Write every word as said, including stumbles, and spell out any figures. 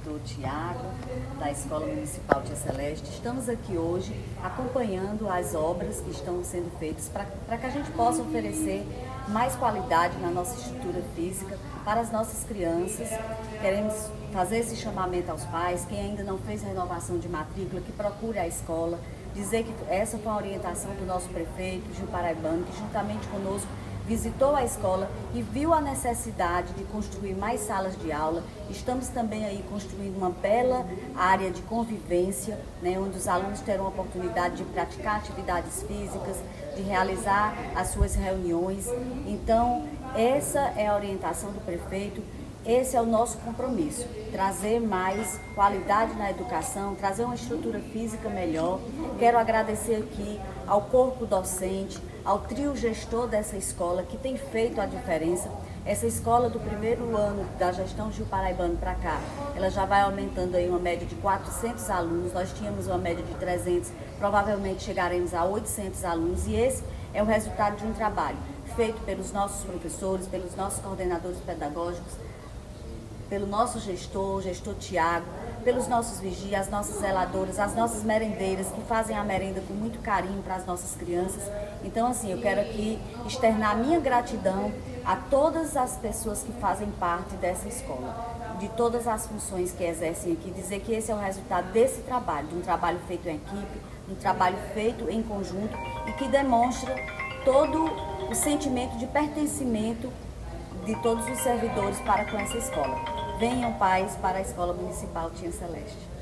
diretor Tiago, da Escola Municipal Tia Celeste. Estamos aqui hoje acompanhando as obras que estão sendo feitas para que a gente possa oferecer mais qualidade na nossa estrutura física para as nossas crianças. Queremos fazer esse chamamento aos pais, quem ainda não fez renovação de matrícula, que procure a escola, dizer que essa foi a orientação do nosso prefeito, Gil Paraibano, que juntamente conosco visitou a escola e viu a necessidade de construir mais salas de aula. Estamos também aí construindo uma bela área de convivência, né, onde os alunos terão a oportunidade de praticar atividades físicas, de realizar as suas reuniões. Então, essa é a orientação do prefeito. Esse é o nosso compromisso, trazer mais qualidade na educação, trazer uma estrutura física melhor. Quero agradecer aqui ao corpo docente, ao trio gestor dessa escola, que tem feito a diferença. Essa escola do primeiro ano da gestão Gil Paraibano para cá, ela já vai aumentando aí uma média de quatrocentos alunos, nós tínhamos uma média de trezentos, provavelmente chegaremos a oitocentos alunos, e esse é o resultado de um trabalho feito pelos nossos professores, pelos nossos coordenadores pedagógicos, pelo nosso gestor, o gestor Tiago, pelos nossos vigias, as nossas zeladoras, as nossas merendeiras, que fazem a merenda com muito carinho para as nossas crianças. Então, assim, eu quero aqui externar a minha gratidão a todas as pessoas que fazem parte dessa escola, de todas as funções que exercem aqui, dizer que esse é o resultado desse trabalho, de um trabalho feito em equipe, de um trabalho feito em conjunto e que demonstra todo o sentimento de pertencimento de todos os servidores para com essa escola. Venham pais para a Escola Municipal Tia Celeste.